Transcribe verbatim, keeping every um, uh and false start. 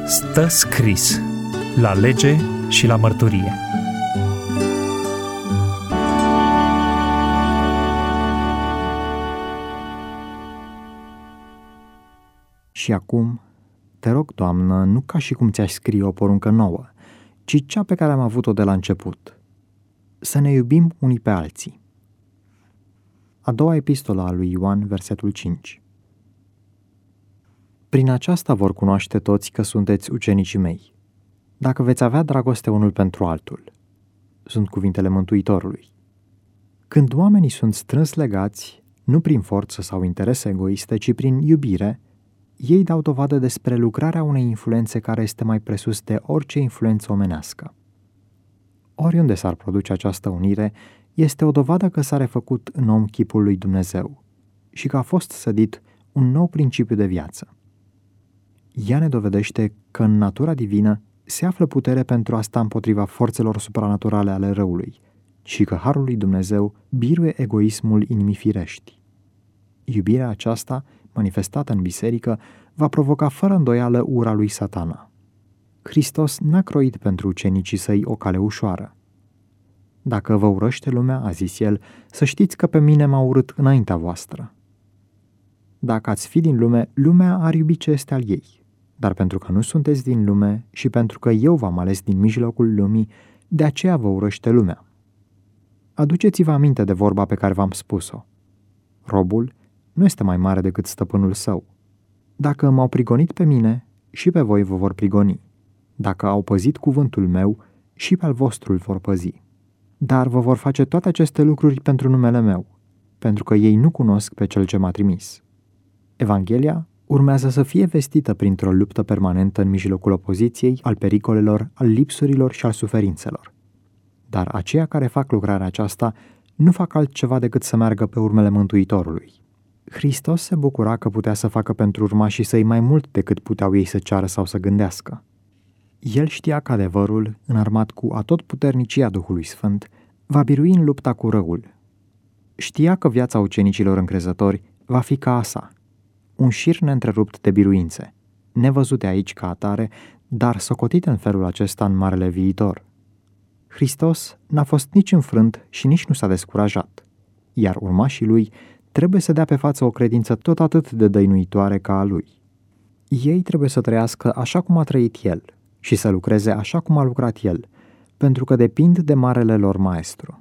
Stă scris la lege și la mărturie. Și acum, te rog, Doamnă, nu ca și cum ți-aș scrie o poruncă nouă, ci cea pe care am avut-o de la început. Să ne iubim unii pe alții. A doua epistolă a lui Ioan, versetul cinci. Prin aceasta vor cunoaște toți că sunteți ucenicii mei, dacă veți avea dragoste unul pentru altul. Sunt cuvintele Mântuitorului. Când oamenii sunt strâns legați, nu prin forță sau interese egoiste, ci prin iubire, ei dau dovadă despre lucrarea unei influențe care este mai presus de orice influență omenească. Oriunde s-ar produce această unire, este o dovadă că s-a refăcut în om chipul lui Dumnezeu și că a fost sădit un nou principiu de viață. Ea ne dovedește că în natura divină se află putere pentru a sta împotriva forțelor supranaturale ale răului și că harul lui Dumnezeu biruie egoismul inimii firești. Iubirea aceasta, manifestată în biserică, va provoca fără îndoială ura lui Satana. Hristos n-a croit pentru ucenicii săi o cale ușoară. Dacă vă urăște lumea, a zis el, să știți că pe mine m-a urât înaintea voastră. Dacă ați fi din lume, lumea ar iubi ce este al ei. Dar pentru că nu sunteți din lume și pentru că eu v-am ales din mijlocul lumii, de aceea vă urăște lumea. Aduceți-vă aminte de vorba pe care v-am spus-o. Robul nu este mai mare decât stăpânul său. Dacă m-au prigonit pe mine, și pe voi vă vor prigoni. Dacă au păzit cuvântul meu, și pe al vostru îl vor păzi. Dar vă vor face toate aceste lucruri pentru numele meu, pentru că ei nu cunosc pe cel ce m-a trimis. Evanghelia urmează să fie vestită printr-o luptă permanentă în mijlocul opoziției, al pericolelor, al lipsurilor și al suferințelor. Dar aceia care fac lucrarea aceasta nu fac altceva decât să meargă pe urmele Mântuitorului. Hristos se bucura că putea să facă pentru urmașii săi mai mult decât puteau ei să ceară sau să gândească. El știa că adevărul, înarmat cu atotputernicia Duhului Sfânt, va birui în lupta cu răul. Știa că viața ucenicilor încrezători va fi ca a sa, un șir neîntrerupt de biruințe, nevăzute aici ca atare, dar socotite în felul acesta în marele viitor. Hristos n-a fost nici înfrânt și nici nu s-a descurajat, iar urmașii lui trebuie să dea pe față o credință tot atât de dăinuitoare ca a lui. Ei trebuie să trăiască așa cum a trăit el și să lucreze așa cum a lucrat el, pentru că depind de marele lor maestru.